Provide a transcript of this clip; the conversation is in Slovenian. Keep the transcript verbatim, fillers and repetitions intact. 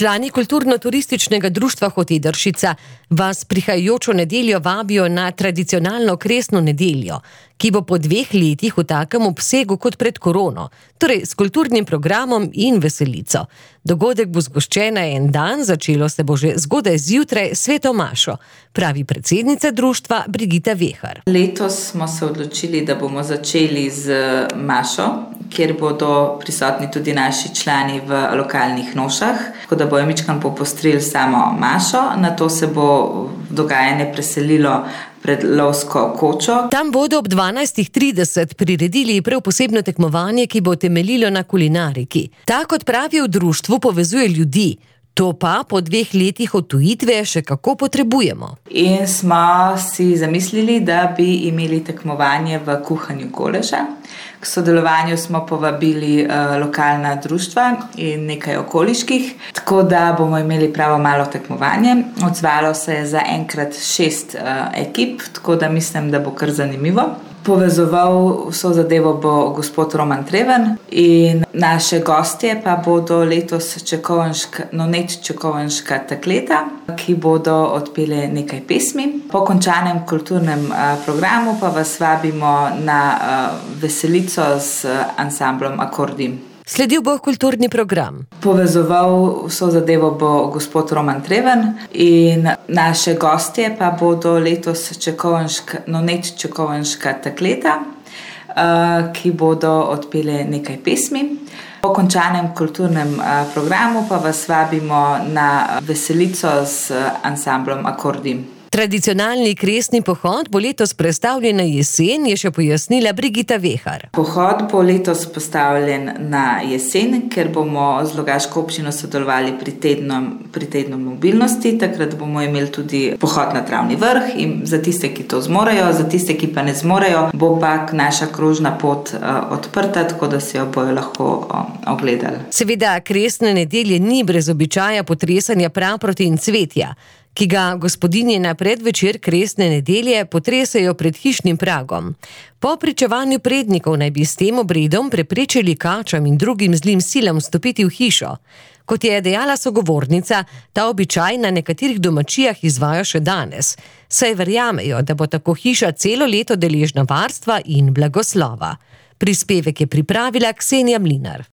Člani kulturno-turističnega društva Hotedršica vas prihajajočo nedeljo vabijo na tradicionalno kresno nedeljo, ki bo po dveh letih v takem obsegu kot pred korono, torej s kulturnim programom in veselico. Dogodek bo zgoščen na en dan, začelo se bo že zgodaj zjutraj sveto mašo, pravi predsednica društva Brigita Vehar. Letos smo se odločili, da bomo začeli z mašo, kjer bodo prisotni tudi naši člani v lokalnih nošah, tako da bojo mičkam popostrili samo mašo, nato se bo dogajanje preselilo pred lovsko kočo. Tam bodo ob dvanajstih trideset priredili prav posebno tekmovanje, ki bo temeljilo na kulinariki. Ta, kot pravijo v društvu, povezuje ljudi. To pa po dveh letih odtujitve še kako potrebujemo. In smo si zamislili, da bi imeli tekmovanje v kuhanju goleža. K sodelovanju smo povabili uh, lokalna društva in nekaj okoliških, tako da bomo imeli pravo malo tekmovanje. Odzvalo se je za enkrat šest uh, ekip, tako da mislim, da bo kar zanimivo. Povezoval vso zadevo bo gospod Roman Treven in naše gostje pa bodo letos čekovanška, nonet čekovanška takleta, ki bodo odpele nekaj pesmi. Po končanem kulturnem uh, programu pa vas vabimo na uh, veselico z ansamblom Akordi. Sledil bo kulturni program. Povezoval vso zadevo bo gospod Roman Treven in naše gostje pa bodo letos čekovanška, nonet čekovanška takleta, ki bodo odpele nekaj pesmi. Po končanem kulturnem programu pa vas vabimo na veselico z ansamblom Akordi. Tradicionalni kresni pohod bo letos prestavljen na jesen, je še pojasnila Brigita Vehar. Pohod bo letos postavljen na jesen, ker bomo z Logaško občino sodelovali pri tednu, pri tednu mobilnosti. Takrat bomo imeli tudi pohod na Travni vrh in za tiste, ki to zmorejo, za tiste, ki pa ne zmorejo, bo pa naša krožna pot uh, odprta, tako da si jo bojo lahko uh, ogledali. Seveda kresne nedelje ni brez običaja potresanja praproti in cvetja, ki ga gospodinje na predvečer kresne nedelje potresajo pred hišnim pragom. Po pričevanju prednikov naj bi s tem obredom preprečili kačam in drugim zlim silam vstopiti v hišo. Kot je dejala sogovornica, ta običaj na nekaterih domačijah izvajo še danes, saj verjamejo, da bo tako hiša celo leto deležna varstva in blagoslova. Prispevek je pripravila Ksenija Mlinar.